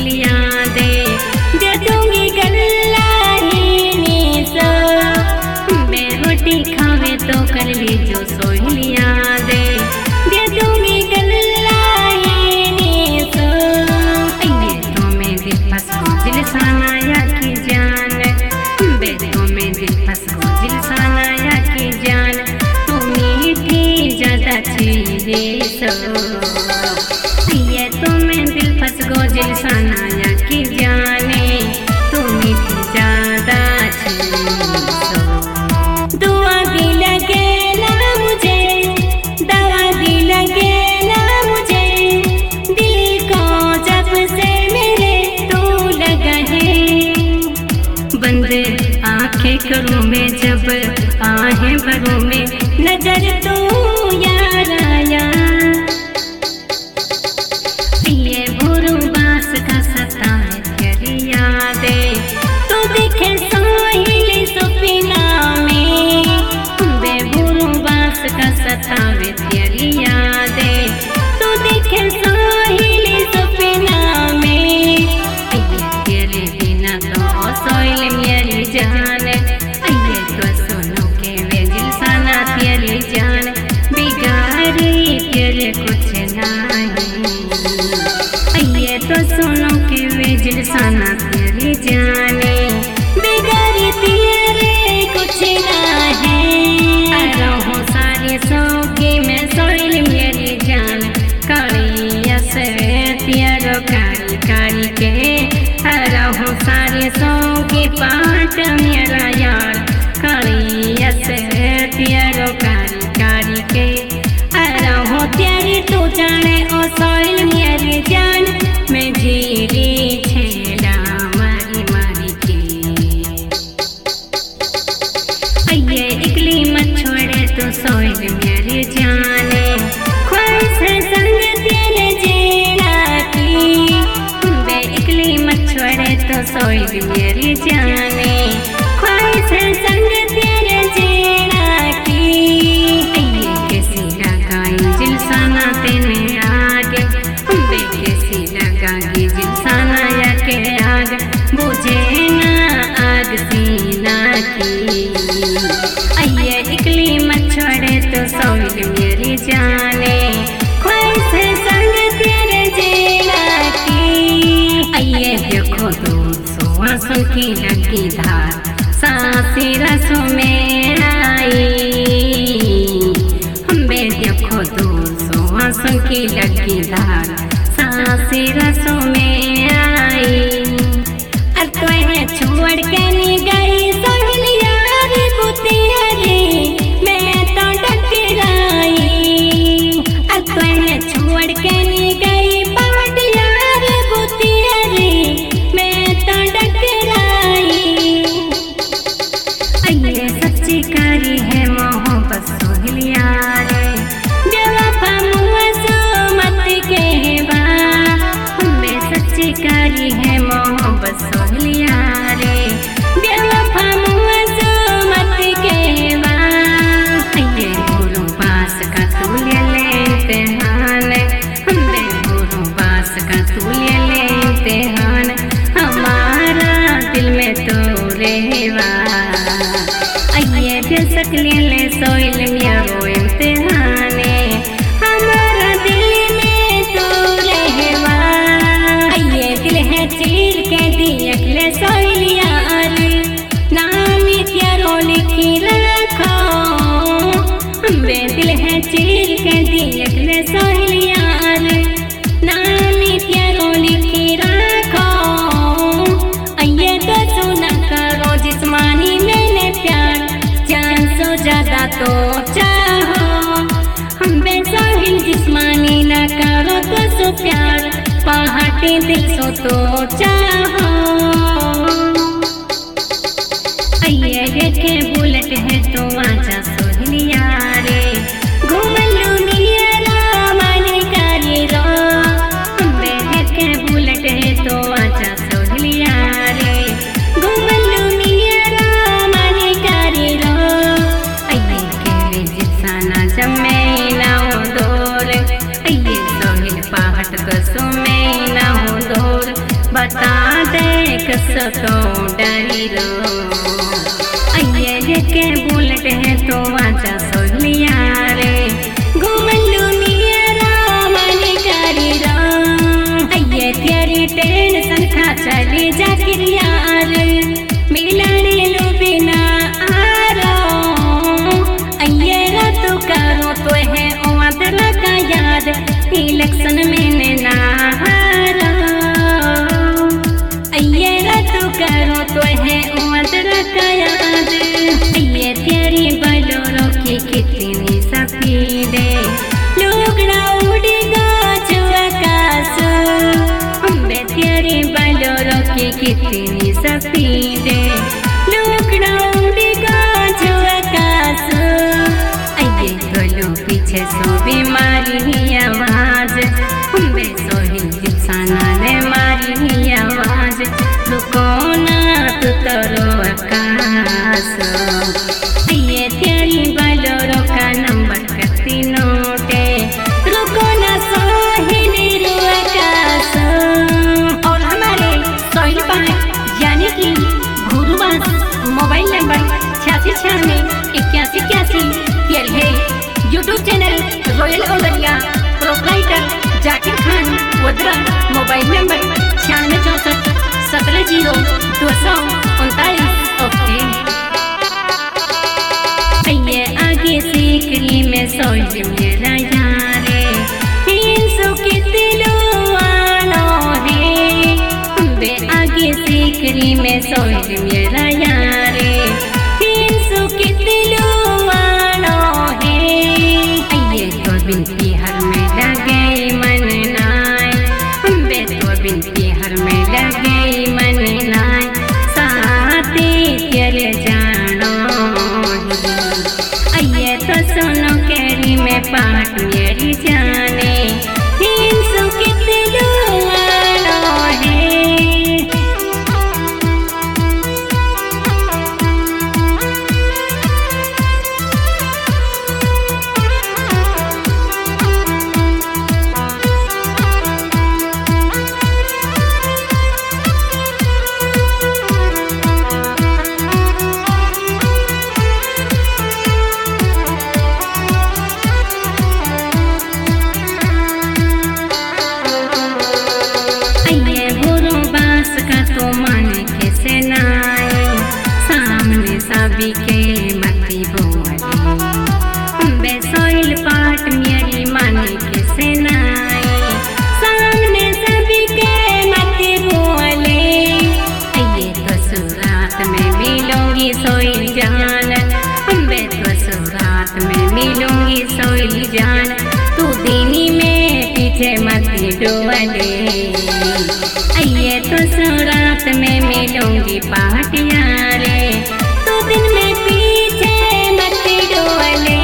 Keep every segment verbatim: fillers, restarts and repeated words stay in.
सोहलिया दे दे दूंगी गल्ला ही नी सो मैं रोटी खावे तो कर ली जो सोहलिया दे दे दूंगी गल्ला ही नी सो ये तो मैं दिल फंस को दिल सानाया की जान बे तो मैं दिल फंस को दिल सानाया की जान तू मीठी ज्यादा चीजे सो ये तो मैं दिल फंस गो दिल सानाया की जाने तू मीठी ज्यादा चीज़ो दुआ भी लगे ना मुझे दवा भी लगे ना मुझे दिल को जब से मेरे तू लगा है बंद आंखें करूँ मैं जब आहें भरूँ मैं नजर तू यार आया ये भोरू बास का सता है तेरी यादें तू दिखे सोहिली सुपीना में बे भोरू बास का सता है तेरी यादें तू दिखे सोहिली सुपीना में ये तेरे बिना तो सोइल मेरी जान ये तो सुनो के वे दिल साना तेरी जान बिगाड़ी तेरे कुछ नहीं ये तो सुनो के वे दिल साना तेरी जाने बिगाड़ी तेरे कुछ ना है रहो सारे सो की मैं सोइल मेरी जान कालिया से प्यारो कारी कारी के रहो सारे सो की पाट मेरा यार कालिया से प्यारो कारी कारी के रहो तेरी तू जाने ओ सोइल मेरी जान मैं जीरी छेला मारी मारी के ये इकली मत छोड़े तो सोइल मेरी जाने ख्वाहिश है संग तेरे जीना की बे इकली मत छोड़े तो सोइल मेरी जाने ख्वाहिश है संग तेरे जीना की ये कैसी लगाई दिल साना तेने आगे बे कैसी लगाई दिल साना या के आग बुझे ना आग सीना की ये इकली मत छोड़े तो सोइल मेरी जाने ख्वाहिश है संग तेरे जीना की ये देखो दूर सुहासों की लगी धार सांसी रसों में आई बे देखो दूर सुहासों की लगी धार सांसी रसों में आई और तुम्हें छोड़ के नहीं गई सोहलिया रे बुतिया रे मैं तो डकराई और तुम्हें छोड़ के नहीं गई पाटिया रे बुतिया रे मैं तो डकराई ये सच्ची कारी है मोहब्बत सोहलिया रे बेवफा मुअज़्ज़मत कहवा हमें सच्ची कारी है मोहब्बत सोहलिया रे बेवफा मुअज़्ज़मत कहवा ये भोरू बास का तू ले ले इम्तिहान हमें भोरू बास का तू ले ले इम्तिहान हमारा दिल में तो रहवा ये बेसक ले ले सोइल मेरो इम्तिहाने हमारा दिल में तो रहवा ये दिल है चीर के दियक ले सोइलिया नाम तेरो लिखी रखो बे दिल है चीर के दियक ले सोइलिया नाम तेरो लिखी रखो ये तो सुना करो जिस्मानी मैंने प्यार जान सो ज्यादा तो चाहो हम बेसोहिल जिस्मानी न करो तो सो प्यार पहाटी दिल सो तो चाहो ये देखे बुलेट है तो आजा सोहलिया रे घूम लूं मेरा मन कारी रो देखे बुलेट है तो आजा सोहलिया रे घूम लूं मेरा मन कारी रो ये के जिसाना जमे ना हो दूर ये सोहिल पहाट कसो में ना हो दूर बता दे कसो तो डरी रो अये लेके बुलेट है तो आजा सोनिया रे घूमलू नियरा मन करी रो अये तेरी टेंशन खा चली जा किरिया रे मिलने लो बिना आरो अये रा तू करो तो है ओदर का याद इलेक्शन में ना हारो अये रा तू करो तो है ओदर का याद अये तेरी बलोरो की कितनी सफीदे लुगड़ा उड़ी गाछ आकाश अम्बे तेरी बलोरो की कितनी सफीदे लुगड़ा उड़ी गाछ आकाश अये बोलो पीछे सो बीमारी आवाज अम्बे सोही दिसाना ने मारी आवाज रुको ना तू तरो आकाश अये तेरी बलोरो का नंबर कती नोटे रुको ना सोहिनी रो आकाश और हमारे सोहिल पाठ यानी कि गुरुवास मोबाइल नंबर छियासी छियानवे इक्यासी इक्यासी ये है यूट्यूब चैनल रॉयल ओलरिया proprietor Zakir Khan Vadra mobile number छियानवे चौसठ सत्रह जीरो दो सौ उनतालीस ओके अये आगे सीकरी में सोच मेरा यारे तीन सौ के दिलो आनो है बे आगे सीकरी में सोच मेरा यारे तीन सौ के दिलो आनो है अये तो बिनती हर में लगे मन नाय बे तो बिनती हर में लगे मन नाय साथे तेरे जानो अये तो सुनो कैरी में पाठ मेरी जाने तीन सौ के दिलो आनो है के मती बोली अम्बे सोइल पाठ मेरी माने के सेनाई सामने सभी के मती बोले अये तो सुरात में मिलूंगी सोइल जान अम्बे तो सुरात में मिलूंगी सोइल जान तू दीनी में पीछे मती डोले अये तो सुरात में मिलूंगी पाटिया रे दिन में पीछे मत डोले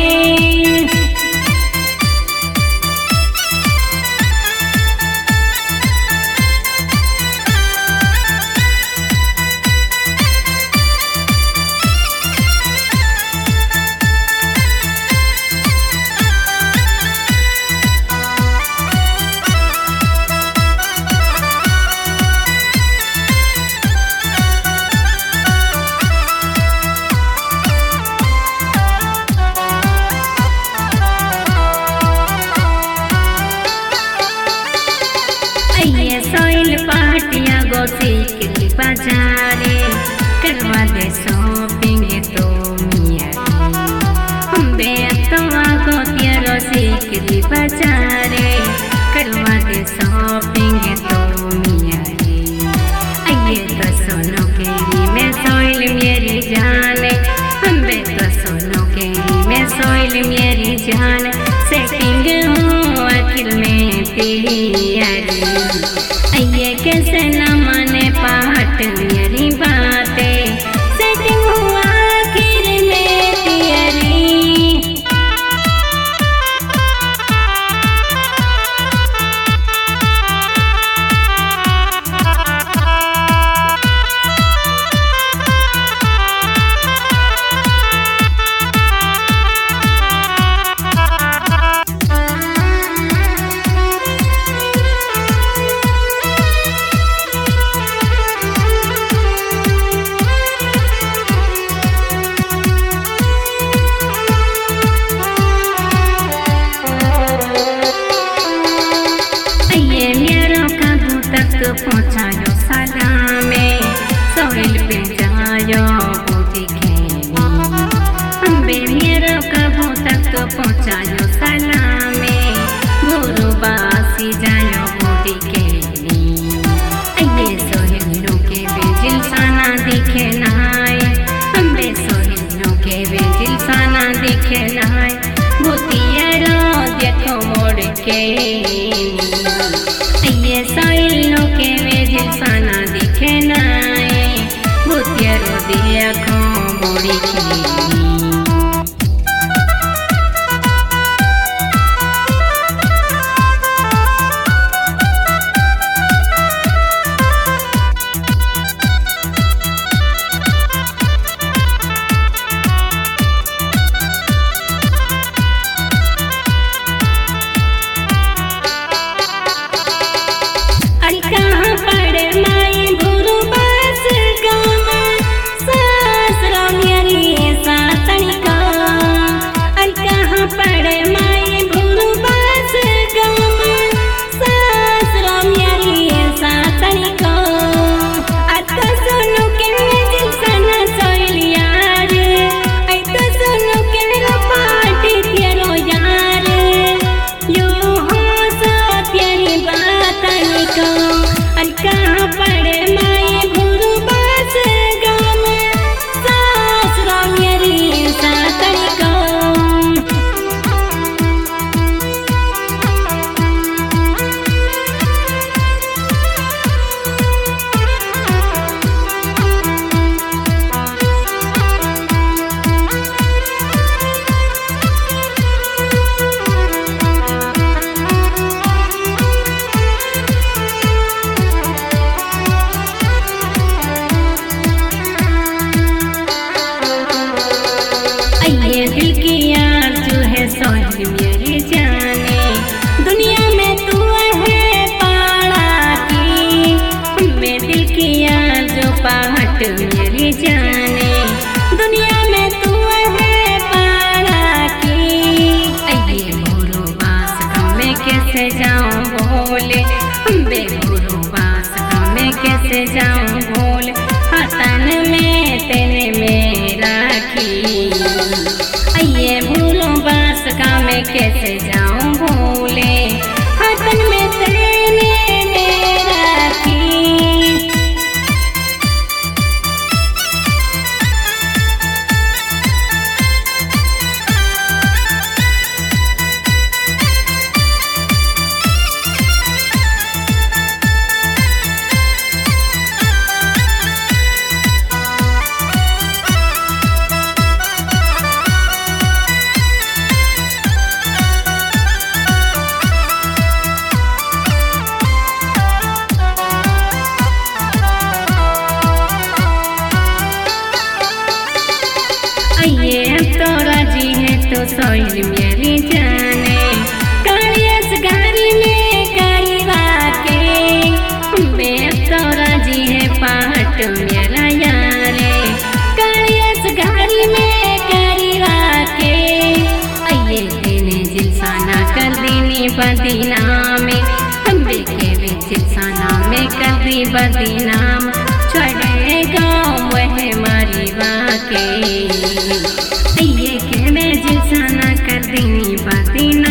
सीकरी बाजारे करवा दे शॉपिंग तो मियारी अम्बे अतवा को तेरो सीकरी बाजारे करवा दे शॉपिंग तो मियारी अये तो सोनो केरी में सोइल मेरी जान अम्बे तो सोनो केरी में सोइल मेरी जान सेटिंग हो आखिर में प्यारी अये कैसे न माने पाठ मेरी बातें सेटिंग हुआ आखिर में तेरी फला में भोरो बासी जायो बूटी के अये सोहिनो के बेजिल साना दिखे नाय अम्बे सोहिनो के बेजिल साना दिखे नाय भूतियारो देखो मोड़ के अये सोहिनो के बेजिल साना दिखे नाय भूतियारो देखो मोड़ के सोहिल मेरी जाने दुनिया में तू है पाड़ा की मैं दिल की यार जो पहाट मेरी जाने दुनिया में तू है पाड़ा की अये भोरो बास का मैं कैसे जाऊं बोले बे भोरो बास का मैं कैसे जाऊं बोले हतन में तेने में राखी अये भूलो बास का मैं कैसे जाऊं भूले हाथन में तेने में राखी ये तो राजी है तो सोहिल मेरी जाने कालियस गारी में करीवा के मैं तो राजी है पाट मेरा यारे कालियस गारी में करीवा के अये तेने जिलसाना कर दीनी बदीना में अम्बे के वे जिलसाना में कर दी बदीनाम छोड़े गाँव वह मारी वाके अये के मैं जिलसाना कर दीनी बदीना